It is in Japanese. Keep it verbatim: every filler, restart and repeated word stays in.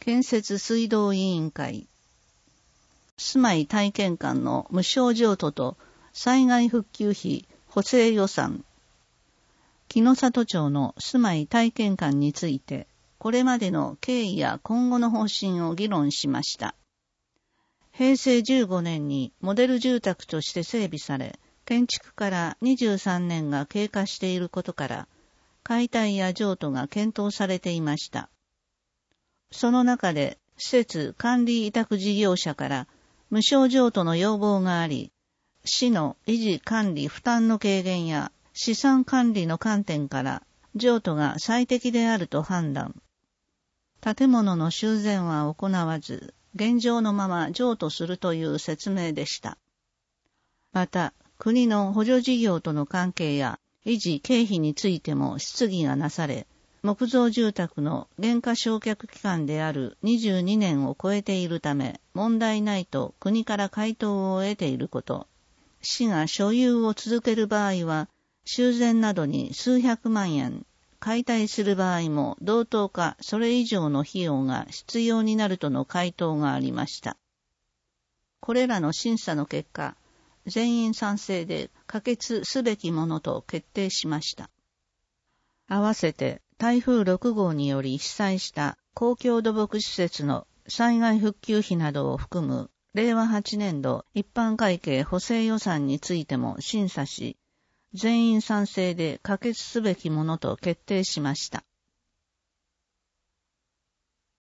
建設水道委員会、住まい体験館の無償譲渡と災害復旧費補正予算、木の里町の住まい体験館について、これまでの経緯や今後の方針を議論しました。へいせいじゅうごねんにモデル住宅として整備され、建築からにじゅうさんねんが経過していることから、解体や譲渡が検討されていました。その中で、施設管理委託事業者から無償譲渡の要望があり、市の維持管理負担の軽減や資産管理の観点から譲渡が最適であると判断。建物の修繕は行わず、現状のまま譲渡するという説明でした。また、国の補助事業との関係や維持経費についても質疑がなされ、木造住宅の減価償却期間であるにじゅうにねんを超えているため問題ないと国から回答を得ていること、市が所有を続ける場合は修繕などに数百万円、解体する場合も同等かそれ以上の費用が必要になるとの回答がありました。これらの審査の結果、全員賛成で可決すべきものと決定しました。合わせて台風ろくごうにより被災した公共土木施設の災害復旧費などを含むれいわはちねんど一般会計補正予算についても審査し、全員賛成で可決すべきものと決定しました。